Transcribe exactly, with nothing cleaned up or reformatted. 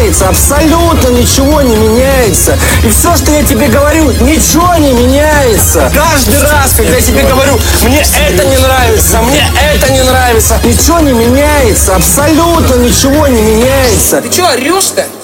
меняется, абсолютно ничего не меняется. И все, что я тебе говорю, ничего не меняется. Каждый раз, когда я тебе говорю, мне это не нравится, мне это не нравится, ничего не меняется, абсолютно ничего не меняется. Ты что, орешь-то?